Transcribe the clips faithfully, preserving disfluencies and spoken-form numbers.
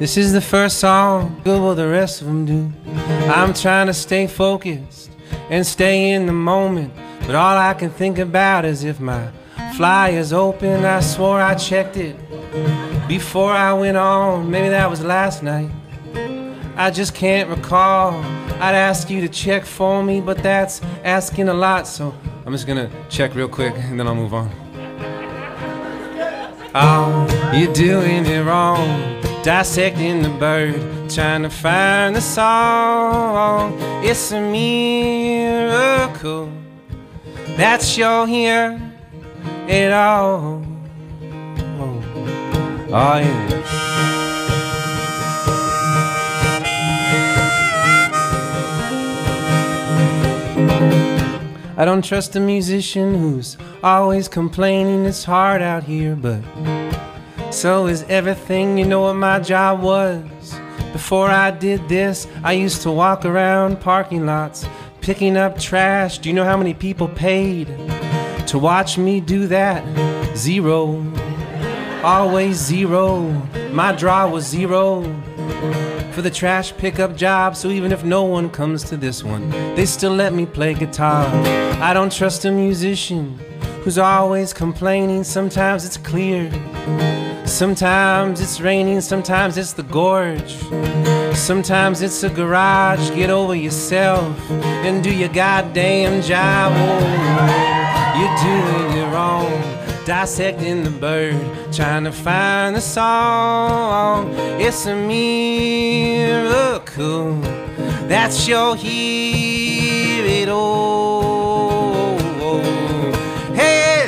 This is the first song, good will the rest of them do. I'm trying to stay focused and stay in the moment, but all I can think about is if my flyer's open. I swore I checked it before I went on. Maybe that was last night, I just can't recall. I'd ask you to check for me, but that's asking a lot, so I'm just gonna check real quick and then I'll move on. Oh, you're doing it wrong, dissecting the bird, trying to find the song. It's a miracle that you're here at all. Oh, oh yeah. I don't trust a musician who's always complaining it's hard out here, but so is everything. You know what my job was? Before I did this, I used to walk around parking lots picking up trash. Do you know how many people paid to watch me do that? Zero. Always zero. My draw was zero for the trash pickup job, so even if no one comes to this one, they still let me play guitar. I don't trust a musician who's always complaining. Sometimes it's clear, sometimes it's raining, sometimes it's the gorge, sometimes it's a garage. Get over yourself and do your goddamn job. Oh, you're doing it wrong, dissecting the bird, trying to find the song. It's a miracle that you're here at all. Hey!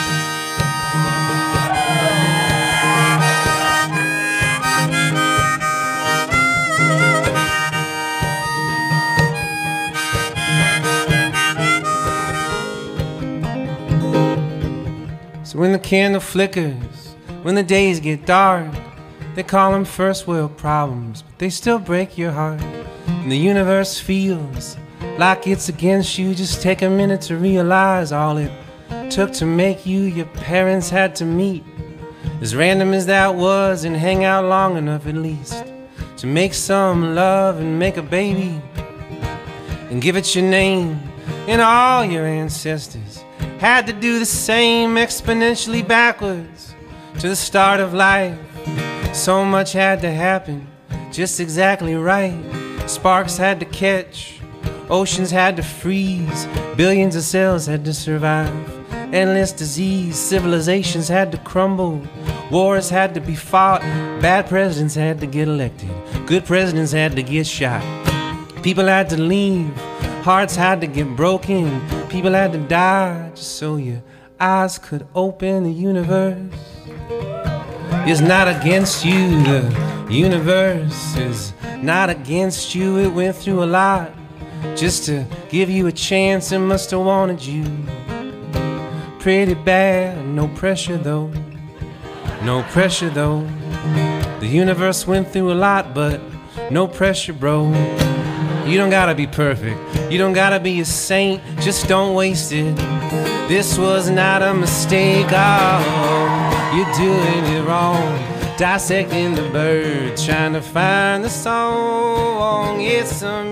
So when the candle flickers, when the days get dark, they call them first world problems, but they still break your heart. And the universe feels like it's against you. Just take a minute to realize all it took to make you your parents had to meet. As random as that was, and hang out long enough at least to make some love and make a baby and give it your name. And all your ancestors had to do the same, exponentially backwards to the start of life. So much had to happen just exactly right. Sparks had to catch, oceans had to freeze, billions of cells had to survive, endless disease, civilizations had to crumble, wars had to be fought, bad presidents had to get elected, good presidents had to get shot, people had to leave, hearts had to get broken, people had to die just so your eyes could open. The universe is not against you, the universe is not against you. It went through a lot just to give you a chance. It must have wanted you pretty bad. No pressure though, no pressure though. The universe went through a lot, but no pressure, bro. You don't gotta be perfect, you don't gotta be a saint, just don't waste it. This was not a mistake. Oh, you're doing it wrong, dissecting the bird, trying to find the song. It's a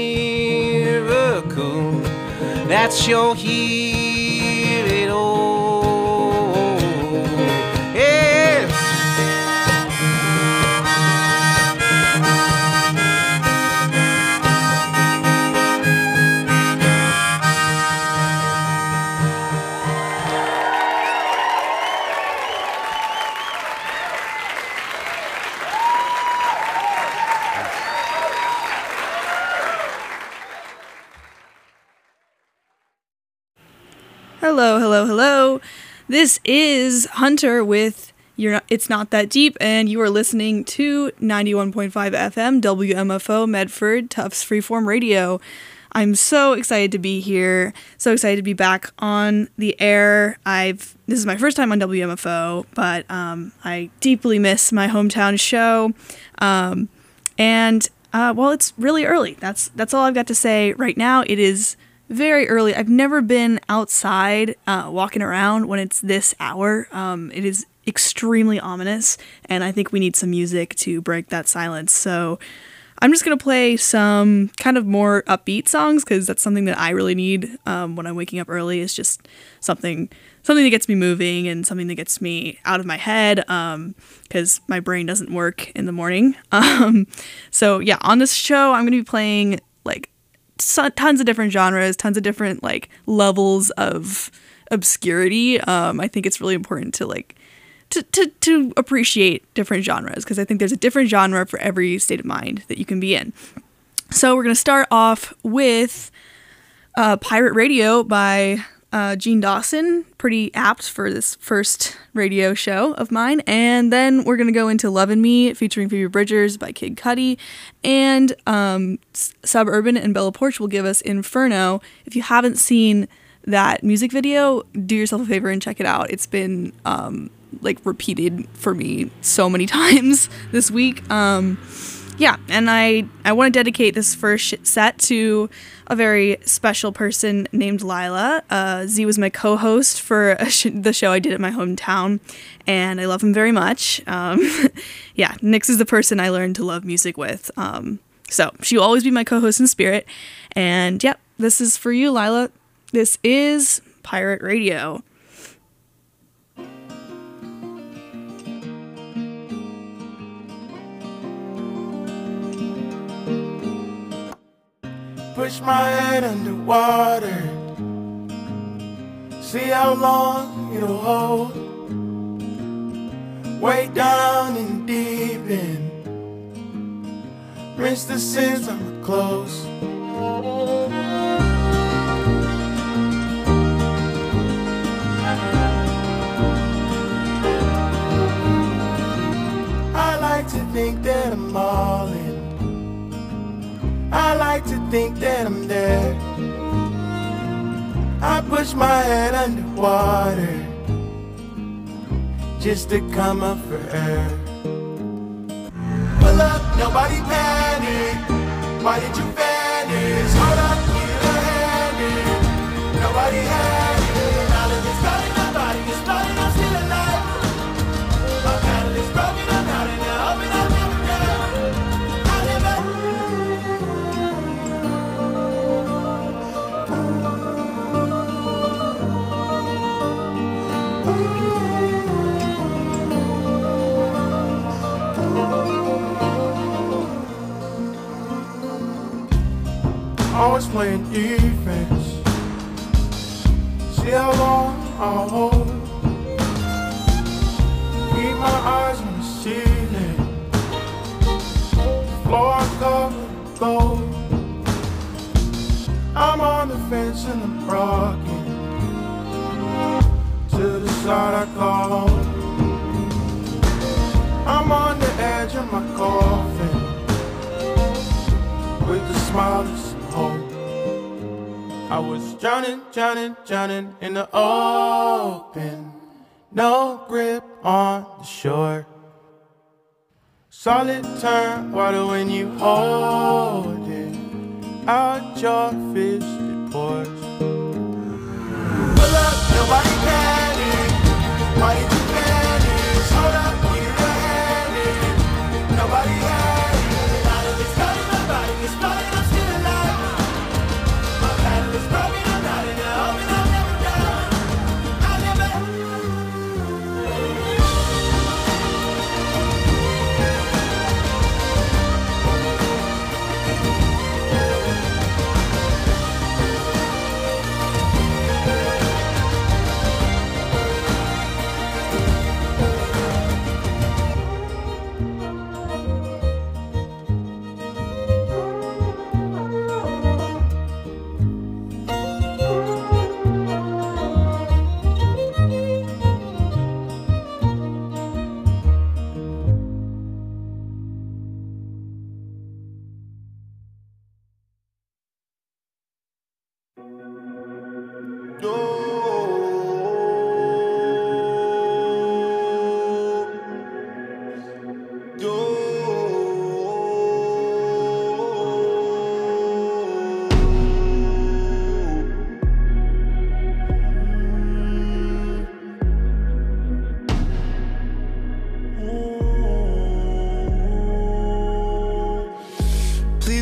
miracle that you're here at all. Yeah. Hello, hello, hello. This is Hunter with You're Not, It's Not That Deep, and you are listening to ninety-one point five F M W M F O Medford Tufts Freeform Radio. I'm so excited to be here. So excited to be back on the air. I've this is my first time on W M F O, but um, I deeply miss my hometown show. Um, and uh, well, it's really early. That's that's all I've got to say right now. It is very early. I've never been outside uh, walking around when it's this hour. Um, it is extremely ominous, and I think we need some music to break that silence. So I'm just going to play some kind of more upbeat songs because that's something that I really need um, when I'm waking up early. Is just something something that gets me moving and something that gets me out of my head because um, my brain doesn't work in the morning. Um, so yeah, on this show, I'm going to be playing like so, tons of different genres, tons of different like levels of obscurity. Um, I think it's really important to like to, to, to appreciate different genres because I think there's a different genre for every state of mind that you can be in. So we're going to start off with uh, Pirate Radio by Uh, Gene Dawson, pretty apt for this first radio show of mine. And then we're going to go into Lovin' Me featuring Phoebe Bridgers by Kid Cudi. And um, Suburban and Bella Poarch will give us Inferno. If you haven't seen that music video, do yourself a favor and check it out. It's been um, like repeated for me so many times this week. Um, yeah, and I, I want to dedicate this first set to a very special person named Lila. Uh, Z was my co-host for a sh- the show I did at my hometown, and I love him very much. Um, yeah, Nix is the person I learned to love music with. Um, so she'll always be my co-host in spirit. And yep, this is for you, Lila. This is Pirate Radio. Push my head underwater, see how long it'll hold. Way down and deep in, rinse the sins on my clothes. I like to think that I'm all in, I like to think that I'm there. I push my head underwater just to come up for air. Pull up, nobody panic. Why did you vanish? Hold up, need a hand in. Nobody had it. Now that it's starting, my body is flooding, I'm still alive. My paddle is broken, I'm out and I'm hoping I'll never die. I'll never. Always playing defense. See how long I'll hold. Keep my eyes on the ceiling. Floor covered gold. I'm on the fence and I'm rocking. To the side I call home. I'm on the edge of my coffin with the smile that's home. I was drowning, drowning, drowning in the open. No grip on the shore. Solid turn water when you hold it. Out your fist it pours. Pull up, nobody panic. Why did you vanish? Hold up, need a hand in. Nobody had it. Now that it's starting, my body is flooding, I'm still alive. My paddle is broken, I'm out and I'm hoping I'll never die. I'll never.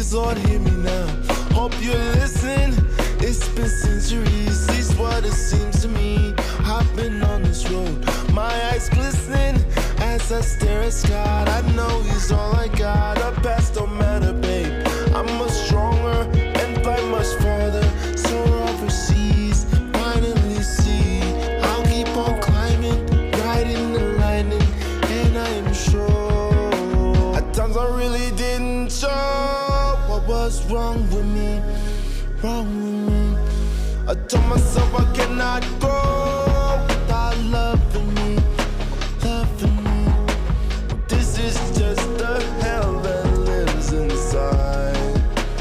please, Lord, hear me now. Hope you listen. It's been centuries, this what it seems to me. I've been on this road, my eyes glistening as I stare at God. I know He's all I got. The past don't matter, babe. I'm much stronger and fly much farther. Soar overseas, finally see. I'll keep on climbing, riding the lightning, and I am sure. At times I really didn't show what was wrong with me, wrong with me. I told myself I cannot grow without loving me, loving me. This is just the hell that lives inside.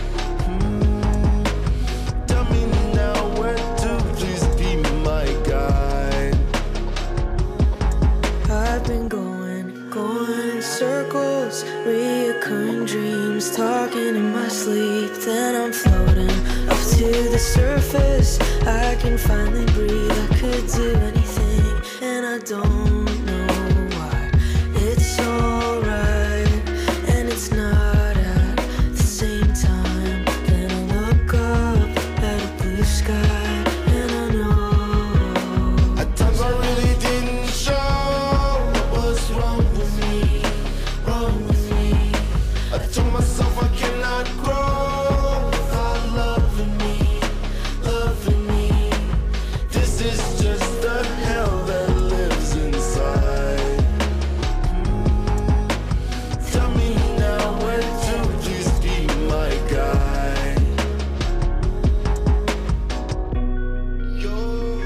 Hmm. Tell me now where to, please be my guide. I've been going, going in circles, reoccurring dreams, talking in my sleep. Then I'm floating up to the surface. I can finally breathe. I could do anything, and I don't know why. It's alright, and it's not at the same time. Then I look up at a blue sky, and I know. At times I really didn't show what was wrong with me, wrong with me. I told myself I cannot grow without loving me, loving me. This is just the hell that lives inside. Hmm. Tell me now where to, please be my guide. Yo.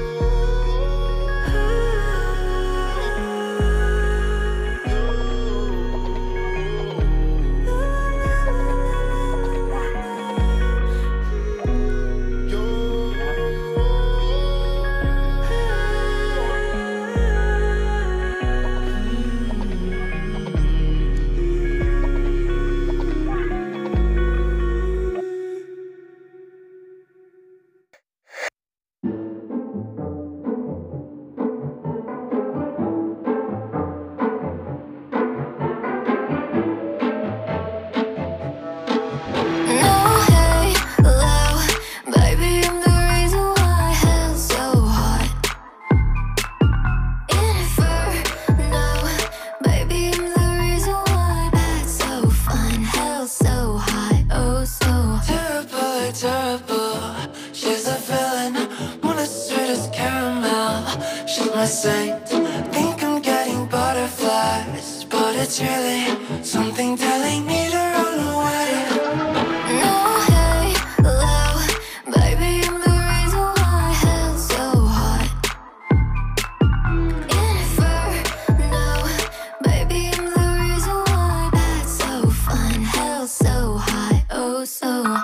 No, hey, low, baby, I'm the reason why hell's so hot. Inferno, baby, I'm the reason why that's so fun. Hell's so hot, oh so Terrible, terrible. She's a villain, one as sweet as caramel. She's my saint. Think I'm getting butterflies, but it's really something telling me to run away. No, hey, low, baby, I'm the reason why hell's so hot. Inferno, baby, I'm the reason why that's so fun. Hell's so hot, oh so.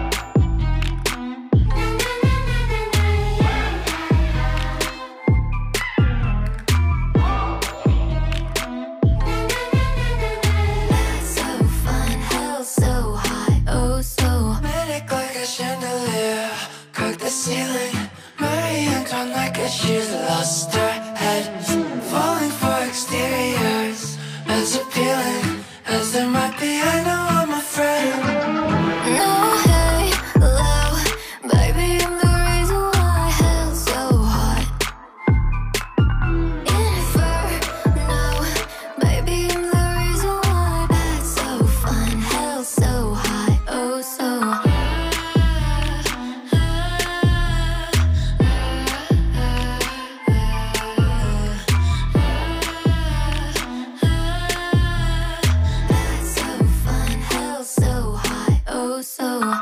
That's so fun. Hell's so hot, oh so. Manic like a chandelier, crack the ceiling. Marie Antoine like a she's lost her head. Falling for exteriors, as appealing as there might be. I know I'm afraid. No, hey, low, baby, I'm the reason why hell's so hot. Inferno, baby, I'm the reason why that's so fun. Hell's so hot, oh so. That's so fun. Hell's so hot, oh so.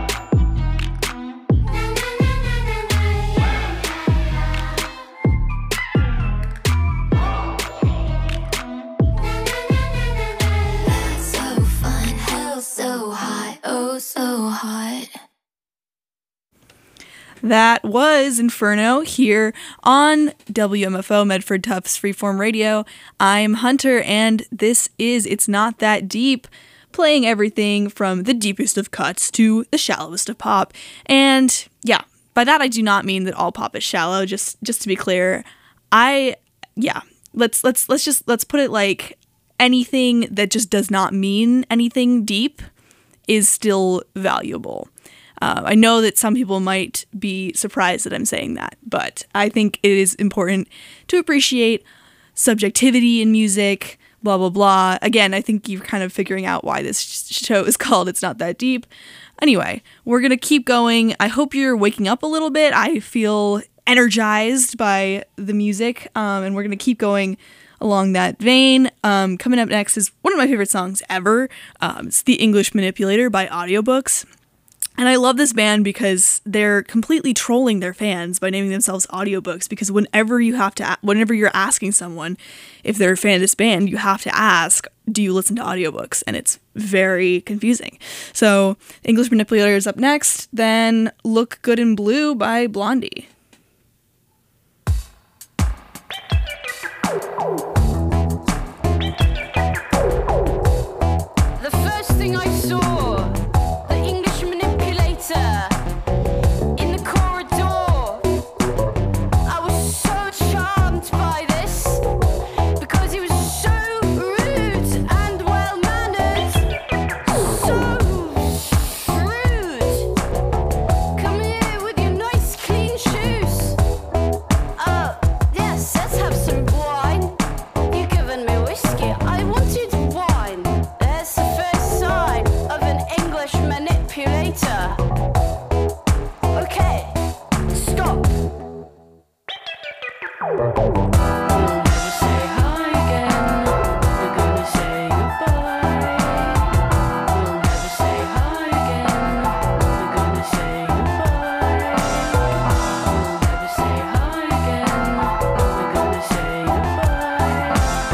That's so fun. Hell's so hot, oh so hot. That was Inferno here on W M F O Medford Tufts Freeform Radio. I'm Hunter, and this is It's Not That Deep, playing everything from the deepest of cuts to the shallowest of pop. And yeah, by that I do not mean that all pop is shallow. Just just to be clear, I yeah, let's let's let's just let's put it like anything that just does not mean anything deep is still valuable. Uh, I know that some people might be surprised that I'm saying that, but I think it is important to appreciate subjectivity in music, blah, blah, blah. Again, I think you're kind of figuring out why this show is called It's Not That Deep. Anyway, we're going to keep going. I hope you're waking up a little bit. I feel energized by the music, um, and we're going to keep going along that vein. Um, coming up next is one of my favorite songs ever. Um, it's The English Manipulator by Audiobooks. And I love this band because they're completely trolling their fans by naming themselves Audiobooks, because whenever you have to, whenever you're asking someone if they're a fan of this band, you have to ask, do you listen to audiobooks? And it's very confusing. So English Manipulator is up next, then Look Good in Blue by Blondie. The first thing I saw, the English Manipulator in the corridor. I was so charmed by this because he was so rude and well-mannered, so shrewd. Come here with your nice clean shoes. Oh, yes, let's have some wine. You've given me whiskey, I wanted wine. There's the first sign of an English manipulator. Okay, stop. We'll never say hi again. We're gonna say goodbye. We'll never say hi again. We're gonna say goodbye. We'll never say hi again. We're gonna say goodbye.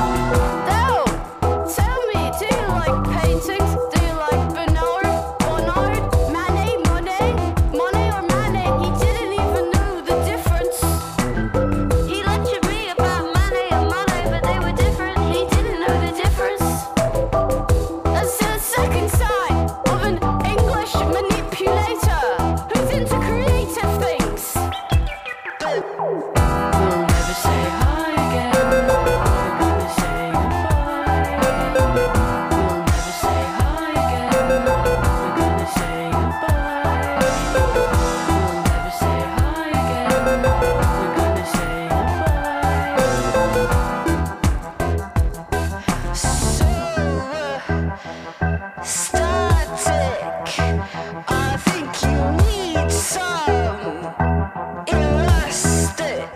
Now, tell me, do you like paintings? Do you like Bernard, Bernard, Manet, Monet, Monet or Manet? He didn't even know the difference. He lectured me about Manet and Monet, but they were different. He didn't know the difference. That's the second sign of an English manipulator who's into creative things. We'll never say hi again. We're gonna say goodbye. We'll never say hi again. We're gonna say goodbye. We'll never say hi again. We're gonna say goodbye. So uh, static. I think you need some elastic.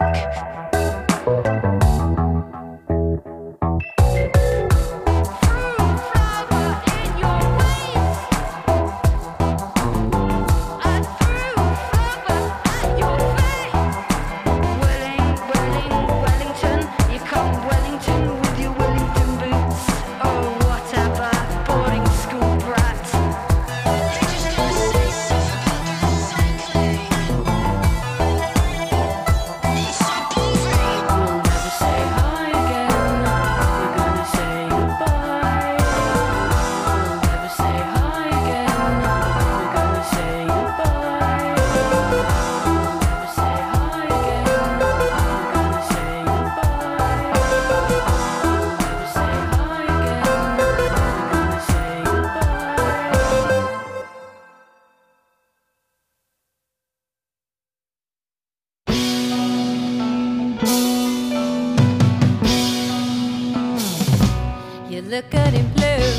You look good in blue.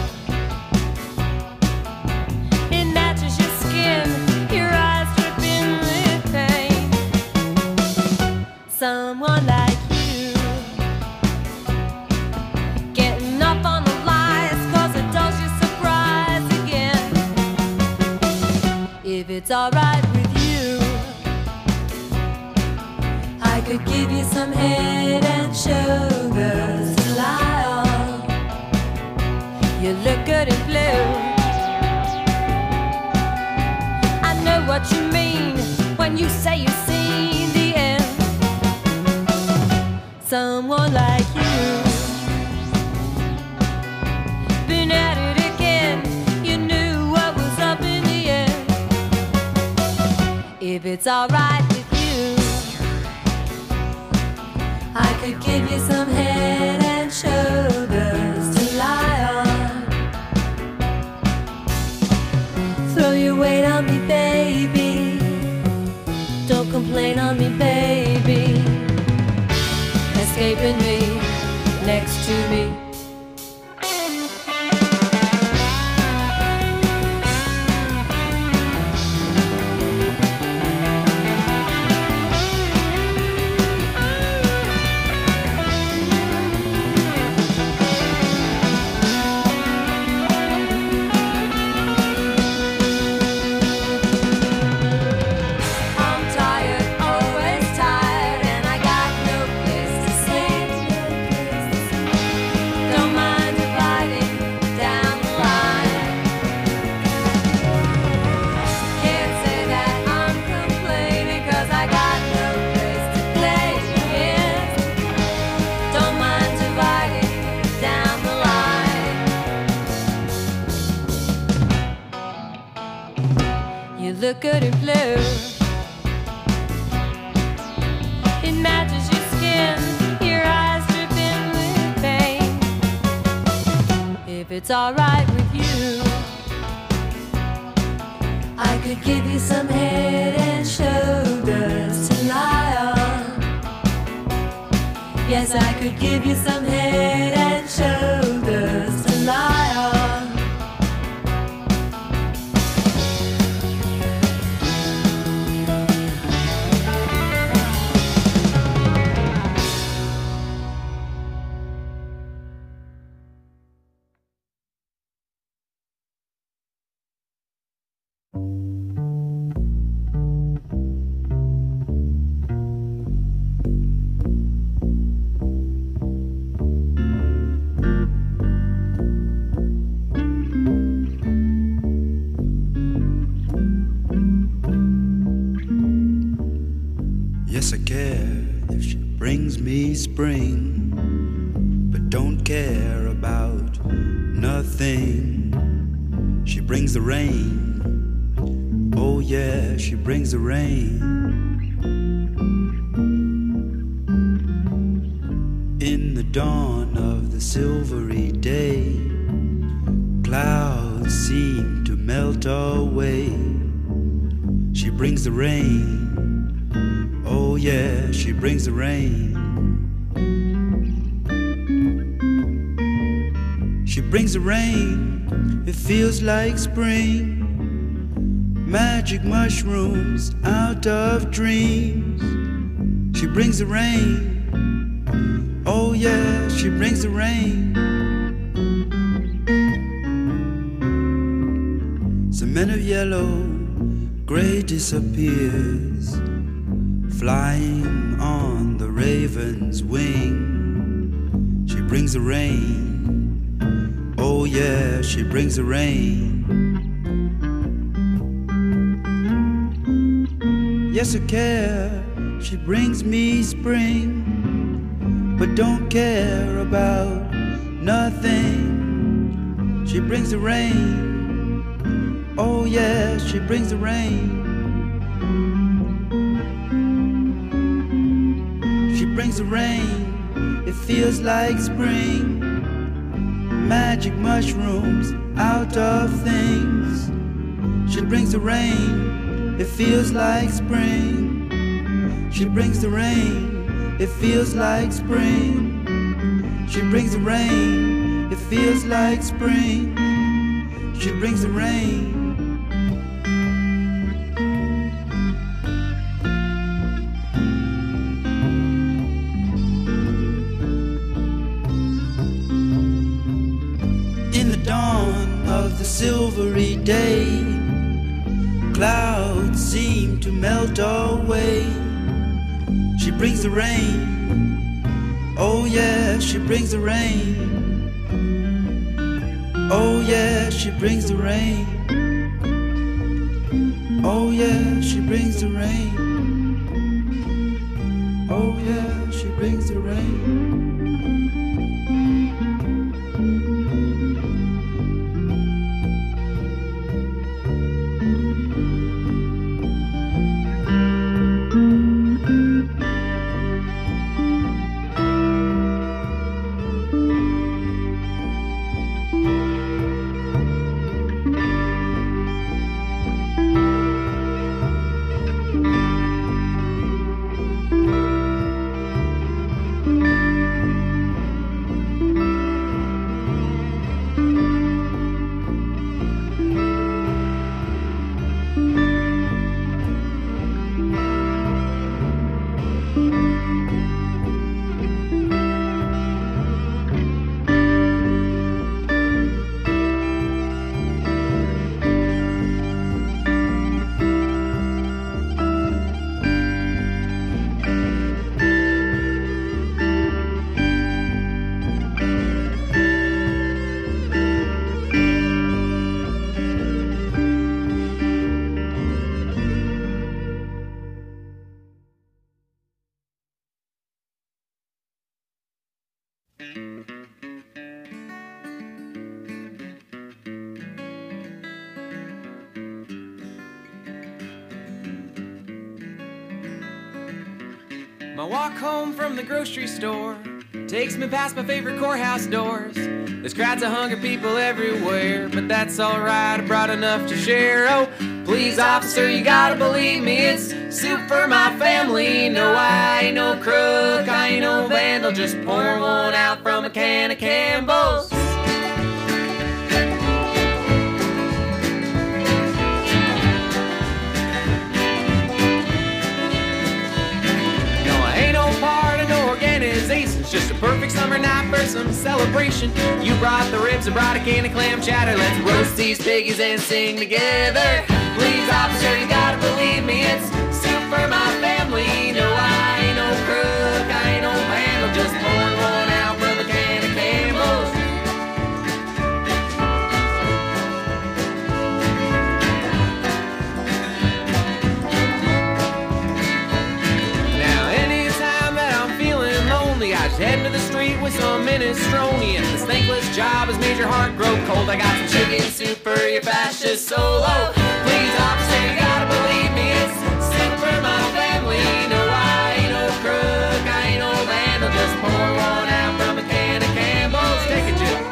It matches your skin, your eyes dripping with pain. Someone like you, getting up on the lies, cause it does you surprise again. If it's alright with you, I could give you some head and shoulders to lie on. You look good in blue. I know what you mean when you say you've seen the end. Someone like you, been at it again. You knew what was up in the end. If it's alright with you, I could give you some head and shoulders to lie on. me, baby. Don't complain on me, baby. Escaping me, next to me. Look good in blue. It matches your skin, your eyes dripping with pain. If it's alright with you, I could give you some head and shoulders to lie on. Yes, I could give you some head and shoulders to lie on. Yes, I care if she brings me spring, but don't care about nothing. She brings the rain. Oh yeah, she brings the rain. In the dawn of the silvery day, clouds seem to melt away. She brings the rain. Oh yeah, she brings the rain. She brings the rain, it feels like spring. Magic mushrooms out of dreams. She brings the rain. Oh yeah, she brings the rain. Cement of yellow, gray disappears, flying on the raven's wing. She brings the rain. Oh yeah, she brings the rain. Yes, I care, she brings me spring, but don't care about nothing. She brings the rain. Oh yeah, she brings the rain. She brings the rain, it feels like spring. Magic mushrooms out of things. She brings the rain, it feels like spring. She brings the rain, it feels like spring. She brings the rain, it feels like spring. She brings the rain. The silvery day, clouds seem to melt away. She brings the rain. Oh yeah, she brings the rain. Oh yeah, she brings the rain. Oh yeah, she brings the rain. Oh yeah, she brings the rain. Thank you. My walk home from the grocery store takes me past my favorite courthouse doors. There's crowds of hungry people everywhere, but that's alright, I brought enough to share. Oh, please, officer, you gotta believe me, it's soup for my family. No, I ain't no crook, I ain't no vandal, just pour one out from a can of Campbell's. It's just a perfect summer night for some celebration. You brought the ribs, I brought a can of clam chowder. Let's roast these piggies and sing together. Please, officer, you gotta believe me, it's soup for my family. No, I ain't no crook, I ain't no vandal, just pouring one out from a can of Campbell's. Heading to the street with some minestrone, and this thankless job has made your heart grow cold. I got some chicken soup for your fascist solo. Please, officer, you gotta believe me, it's soup for my family. No, I ain't no crook, I ain't no vandal, just pour one out from a can of Campbell's. Take it, Jim.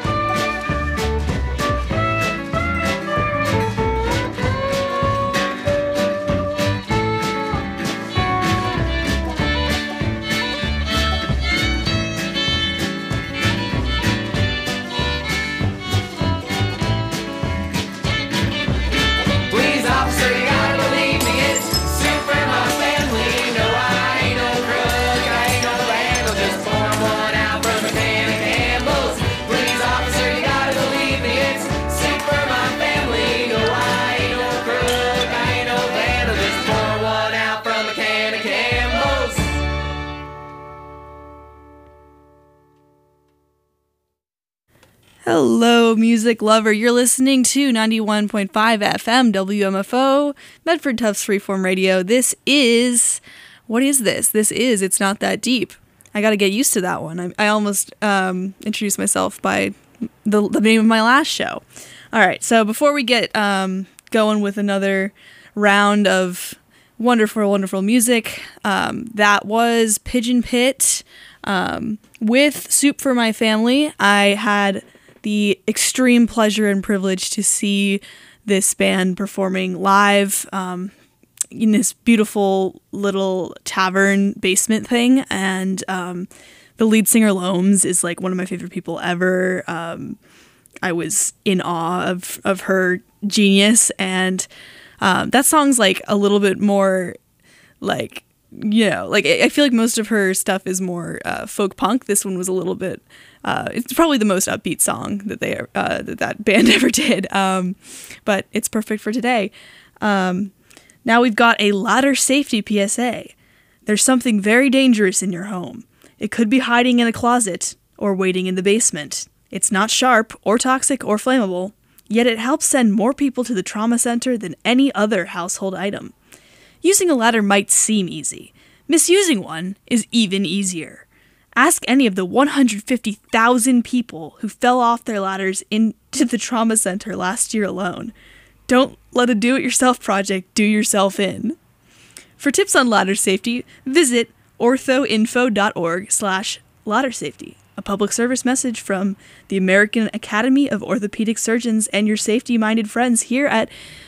Hello, music lover. You're listening to ninety-one point five F M W M F O, Medford Tufts Freeform Radio. This is, what is this? This is It's Not That Deep. I got to get used to that one. I, I almost um, introduced myself by the, the name of my last show. All right, so before we get um, going with another round of wonderful, wonderful music, um, that was Pigeon Pit um, with Soup for My Family. I had the extreme pleasure and privilege to see this band performing live um, in this beautiful little tavern basement thing. And um, the lead singer, Loams, is like one of my favorite people ever. Um, I was in awe of, of her genius. And um, that song's like a little bit more like, you know, like I feel like most of her stuff is more uh, folk punk. This one was a little bit, uh, it's probably the most upbeat song that they uh, that that band ever did. Um, but it's perfect for today. Um, now we've got a ladder safety P S A. There's something very dangerous in your home. It could be hiding in a closet or waiting in the basement. It's not sharp or toxic or flammable, yet it helps send more people to the trauma center than any other household item. Using a ladder might seem easy. Misusing one is even easier. Ask any of the one hundred fifty thousand people who fell off their ladders into the trauma center last year alone. Don't let a do-it-yourself project do yourself in. For tips on ladder safety, visit orthoinfo.org slash ladder safety. A public service message from the American Academy of Orthopedic Surgeons and your safety-minded friends here at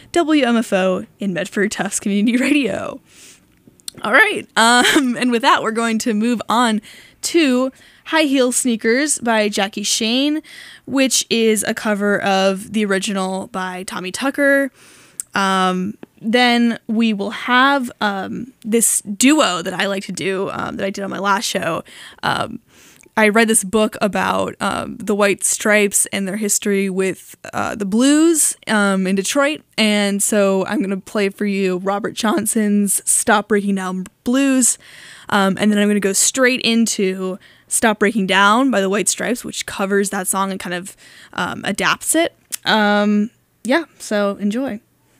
W M F O in Medford Tufts Community Radio. All right, um, and with that, we're going to move on to High Heel Sneakers by Jackie Shane, which is a cover of the original by Tommy Tucker. Um, then we will have um, this duo that I like to do, um, that I did on my last show. Um, I read this book about um, the White Stripes and their history with uh, the blues um, in Detroit. And so I'm going to play for you Robert Johnson's Stop Breaking Down Blues. Um, and then I'm going to go straight into Stop Breaking Down by the White Stripes, which covers that song and kind of um, adapts it. Um, yeah, so enjoy.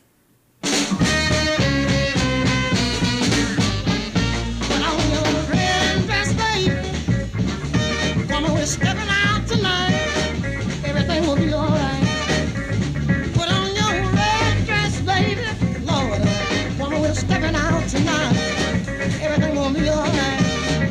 Stepping out tonight, everything will be alright. Put on your red dress, baby, Lord. Woman, we're stepping out tonight, everything will be alright.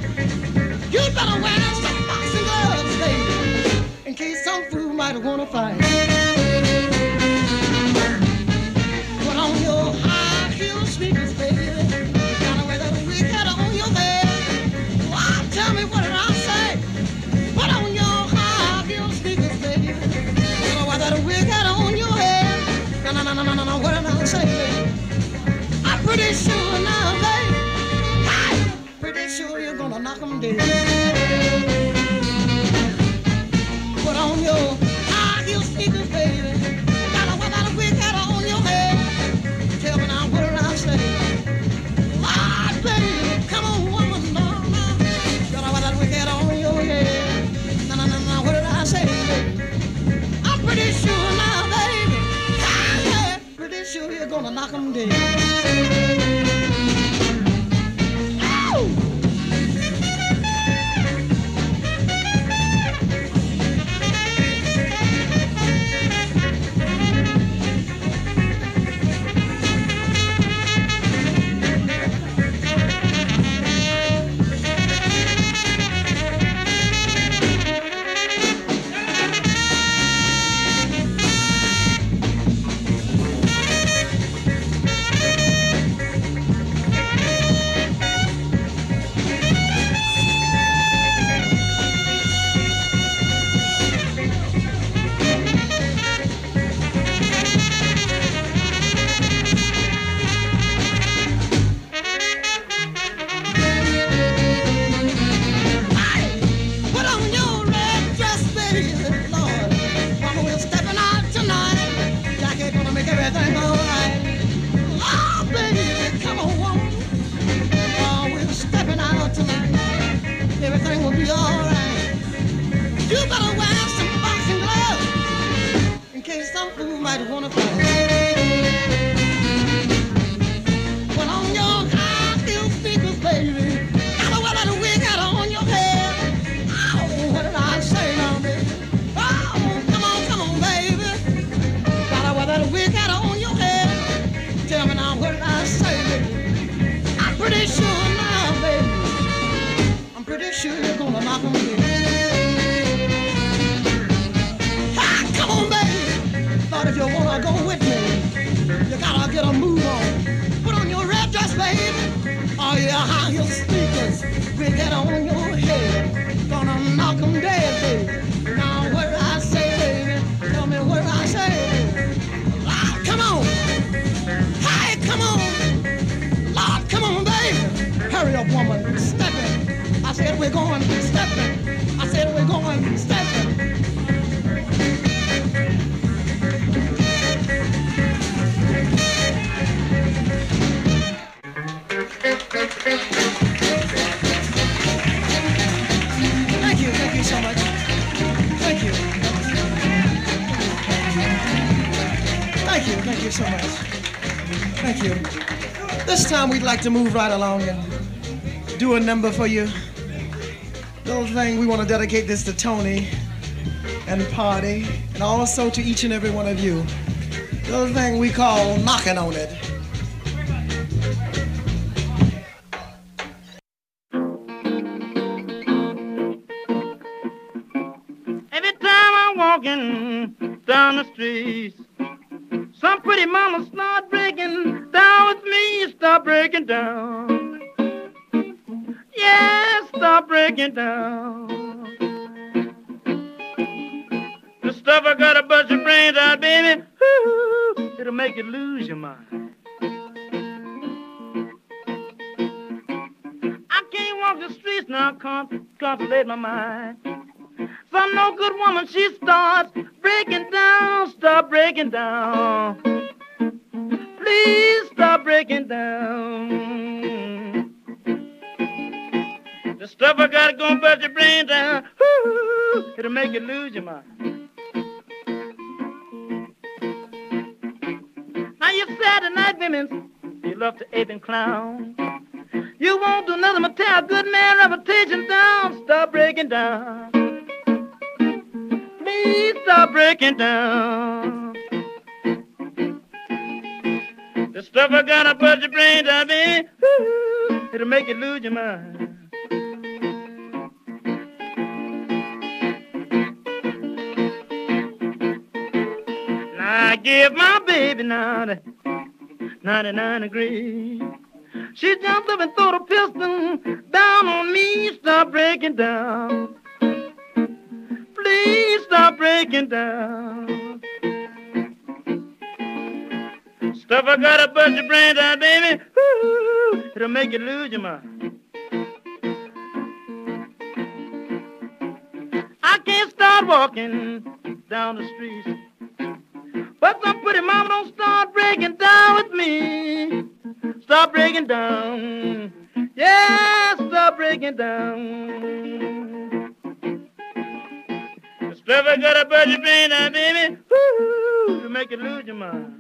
days. Put on your high heel sneakers, baby. Got a white out of wig hat on your head. Tell me now, what did I say? Ah, baby, come on, woman, no, no. Got a white out of wig hat on your head. No, no, no, no, what did I say, baby? I'm pretty sure now, baby. Ah, yeah, pretty sure you're gonna knock 'em dead. We'd like to move right along and do a number for you. Those things, we want to dedicate this to Tony and Party, and also to each and every one of you. Those things we call knocking on it. Every time I'm walking down the street, some pretty mama start breaking down with me, start breaking down. Yeah, start breaking down. The stuff I gotta bust your brains out, baby, ooh, it'll make you lose your mind. I can't walk the streets now, can't contemplate my mind. Some no good woman, she starts breaking down, stop breaking down. Please stop breaking down. The stuff I gotta go and bust your brain down, ooh, it'll make you lose your mind. Now you Saturday night women, you love to ape and clown. You won't do nothing but tear a good man reputation down, stop breaking down. Please stop breaking down. The stuff I gotta put your brain down, baby, ooh, it'll make you lose your mind. Now I give my baby now the ninety-nine degrees. She jumped up and threw the pistol down on me, stop breaking down. Please stop breaking down. Stuff I gotta bust your brains out, baby, ooh, it'll make you lose your mind. start walking down the street. But some pretty mama don't start breaking down with me. Start breaking down. Yeah, start breaking down. Never got a budget brain now, baby. Woo, to make you lose your mind.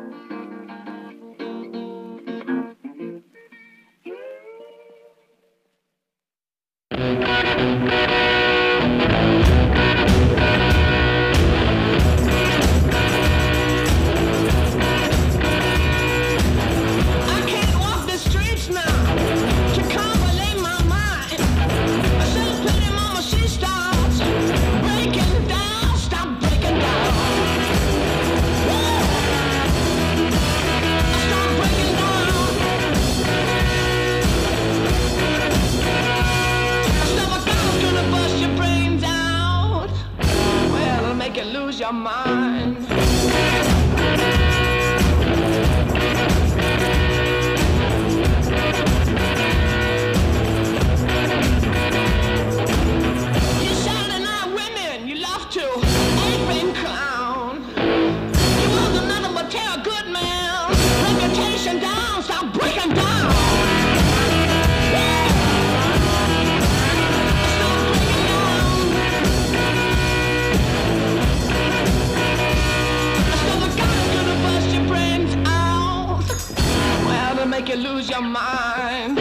Your mind. You Saturday night women, you love to apron clown. You wasn't nothing but tell a good man. Reputation down, stop breaking down. Make you lose your mind.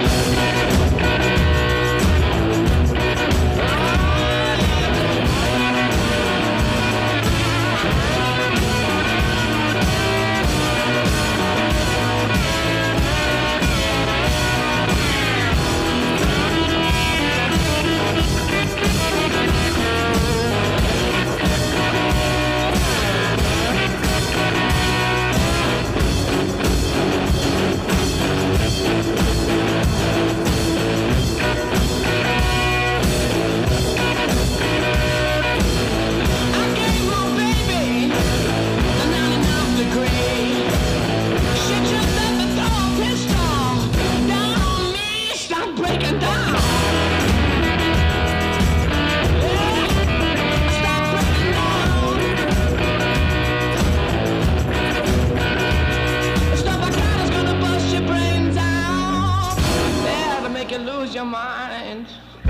Your mind.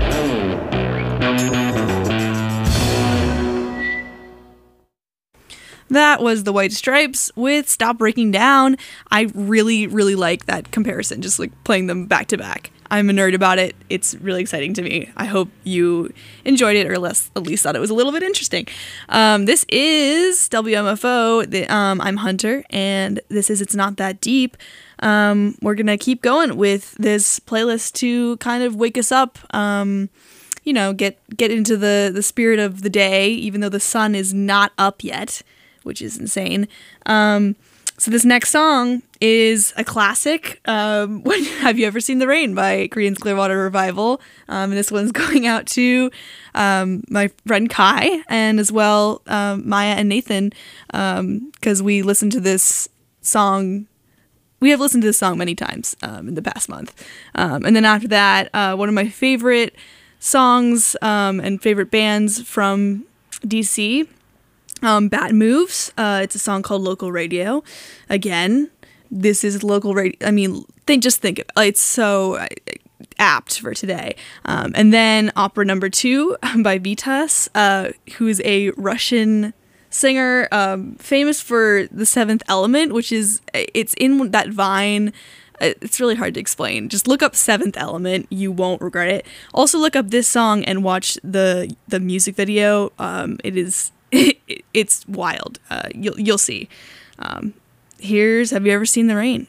That was the White Stripes with Stop Breaking Down. I really, really like that comparison, just like playing them back to back. I'm a nerd about it. It's really exciting to me. I hope you enjoyed it, or less, at least thought it was a little bit interesting. Um, this is W M F O. The, um, I'm Hunter, and this is It's Not That Deep. Um, we're going to keep going with this playlist to kind of wake us up, um, you know, get get into the, the spirit of the day, even though the sun is not up yet, which is insane. Um, so this next song is a classic. Um, when, Have You Ever Seen the Rain by Creedence Clearwater Revival. Um, and this one's going out to um, my friend Kai, and as well um, Maya and Nathan, because um, we listened to this song We have listened to this song many times um, in the past month. Um, and then after that, uh, one of my favorite songs um, and favorite bands from D C, um, Bad Moves. Uh, it's a song called Local Radio. Again, this is local radio. I mean, think just think of it. It's so uh, apt for today. Um, and then Opera Number Two by Vitas, uh, who's a Russian singer, um, famous for The Seventh Element, which is, it's in that Vine, it's really hard to explain. Just look up Seventh Element, you won't regret it. Also look up this song and watch the the music video. Um, it is, it, it's wild. Uh, you'll, you'll see. Um, here's Have You Ever Seen the Rain?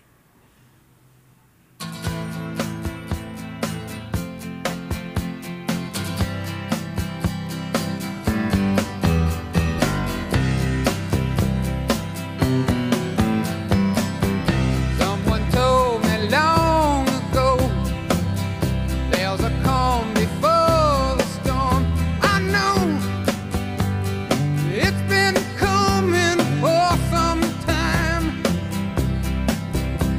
It's been coming for some time.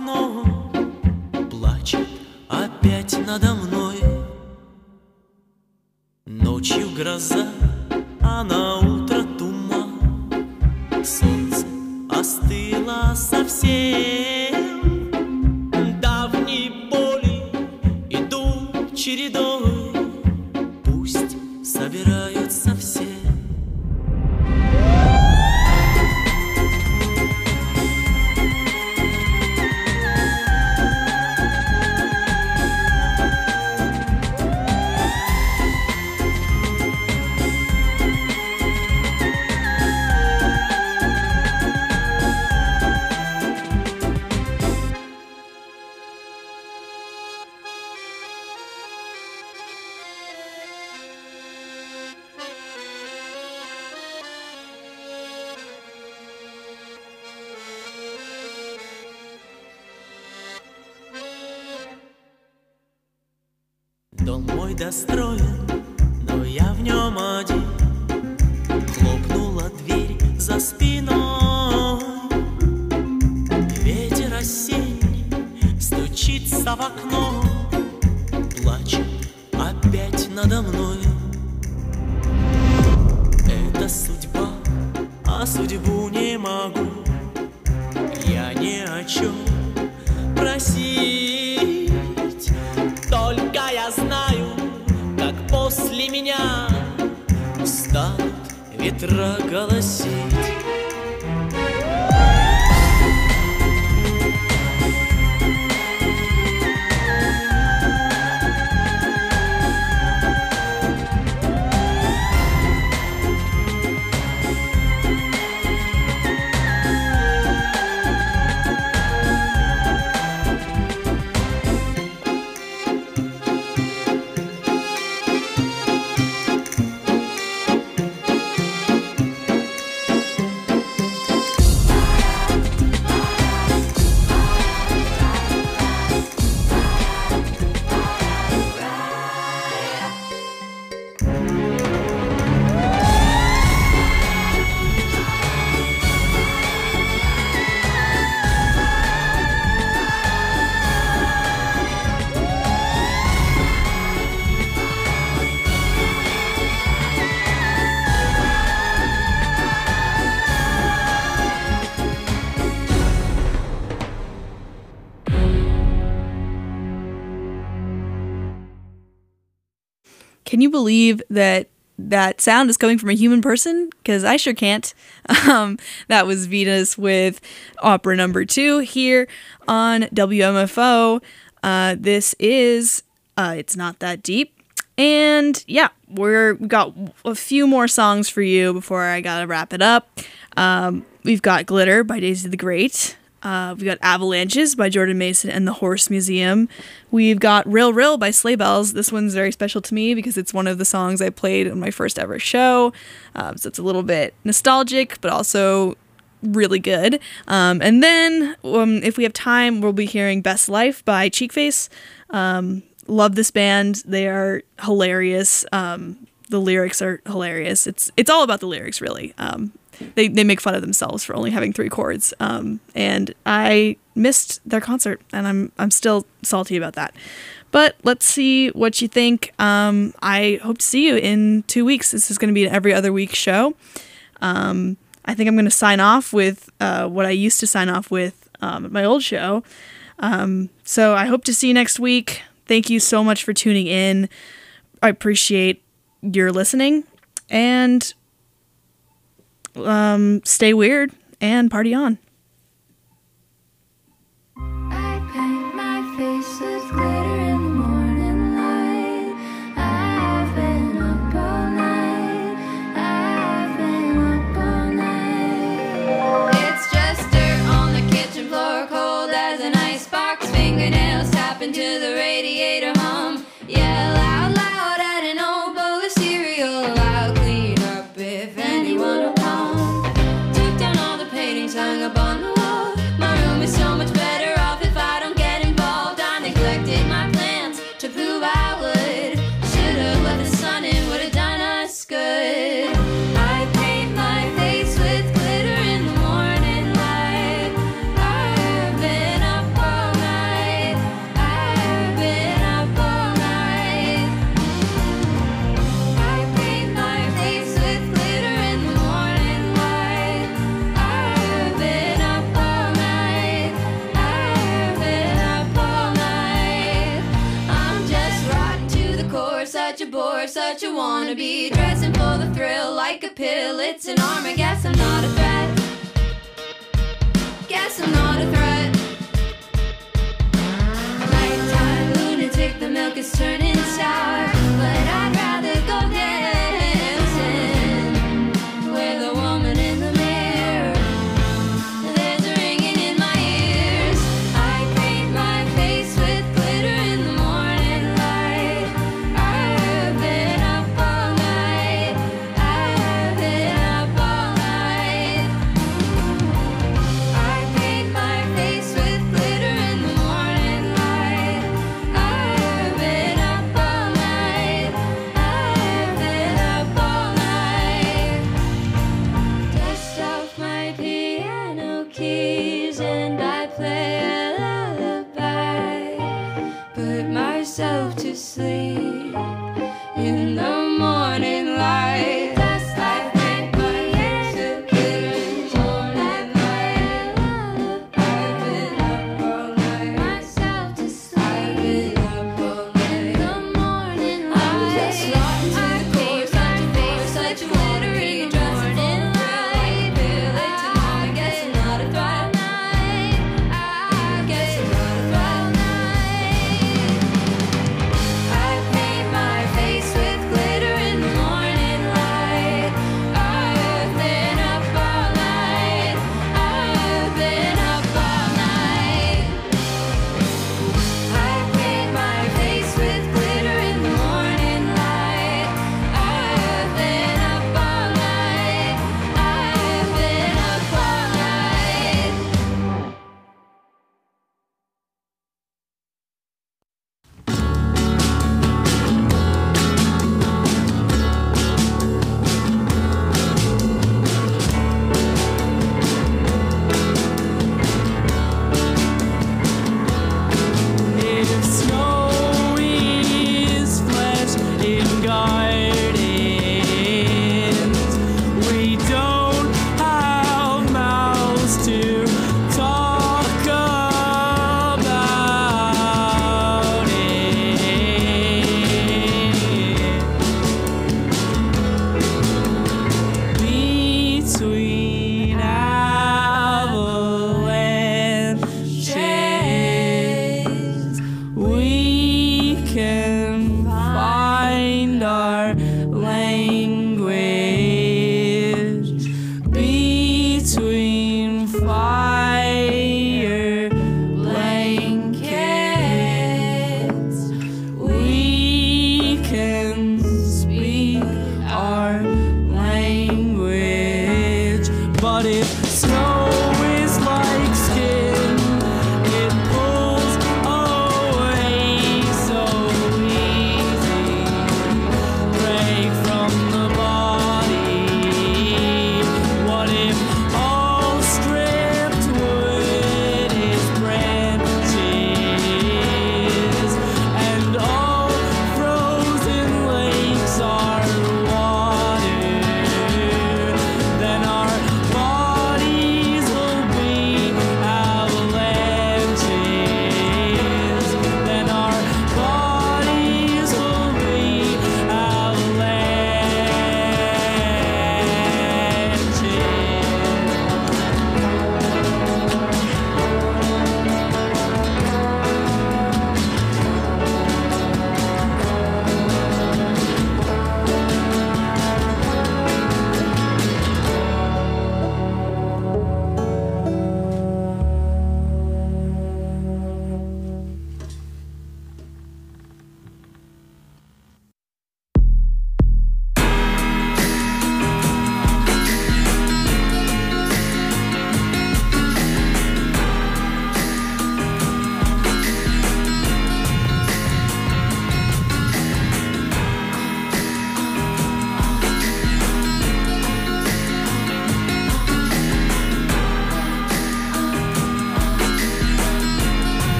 окно, плачет опять надо мной. Ночью гроза, а на утро туман. Солнце остыло совсем. Давние боли идут чередой. Пусть собираются все. Дом мой достроен, но я в нем один. Хлопнула дверь за спиной. Ветер осенний стучится в окно. Плачет опять надо мной. Это судьба, а судьбу не могу я ни о чем просить. Только я знаю, как после меня станут ветра голосить. Can you believe that that sound is coming from a human person? Because I sure can't. Um, that was Venus with opera number two here on W M F O. Uh, this is uh, It's Not That Deep. And yeah, we're, we've got a few more songs for you before I gotta wrap it up. Um, we've got Glitter by Daisy the Great. Uh, we've got Avalanches by Jordan Mason and the Horse Museum. We've got Rill Rill by Sleigh Bells. This one's very special to me because it's one of the songs I played on my first ever show. Uh, so it's a little bit nostalgic, but also really good. Um, and then, um, if we have time, we'll be hearing Best Life by Cheekface. Um, love this band. They are hilarious. Um, the lyrics are hilarious. It's it's all about the lyrics, really. Um, They they make fun of themselves for only having three chords, um, and I missed their concert, and I'm I'm still salty about that. But let's see what you think. Um, I hope to see you in two weeks. This is going to be an every other week show. Um, I think I'm going to sign off with uh, what I used to sign off with um, at my old show. Um, so I hope to see you next week. Thank you so much for tuning in. I appreciate your listening, and Um, stay weird and party on. I paint my face with glitter in the morning light. I've been up all night. I've been up all night. It's just dirt on the kitchen floor, cold as an icebox. Fingernails tapping to the radiator hum. Yell out loud at an old bowl of cereal. I'll clean up if anyone will come. Hung up on the wall. My room is so much better off if I don't get involved. I neglected my such a bore, such a wannabe. Dressing for the thrill like a pill, it's an arm. I guess I'm not a threat. Guess I'm not a threat. Nighttime lunatic, the milk is turning sour, but I'd rather go dancing with a woman in the mirror. There's a ringing in my ears. I paint my face with glitter in the morning light. I've been up all night. I've been up all night. I paint my face with glitter in the morning light. I've been up all night. I've been up all night. Dust off my piano keys and I play a lullaby. Put myself to sleep in the morning light. Dust off my piano keys and I play a lullaby. I've been up all night. Myself to sleep. I've been up all night. In the morning light. I'm just locked into the core. Such a face, such a glittery morning light. Feel it tonight. I guess I'm not a thrill night. I guess I'm not a thrill night. I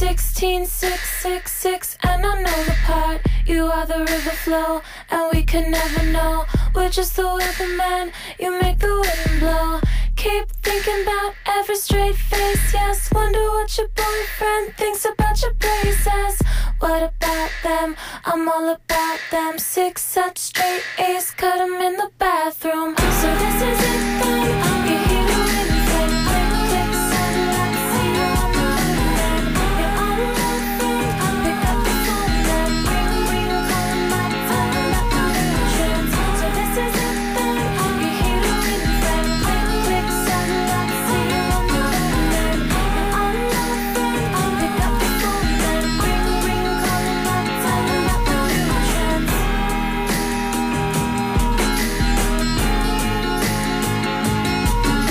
sixteen, six, six, six, and I know the part. You are the river flow, and we could never know. We're just the weatherman, you make the wind blow. Keep thinking about every straight face, yes. Wonder what your boyfriend thinks about your braces. What about them? I'm all about them. Six such straight A's, cut 'em in the bathroom. So this is it then.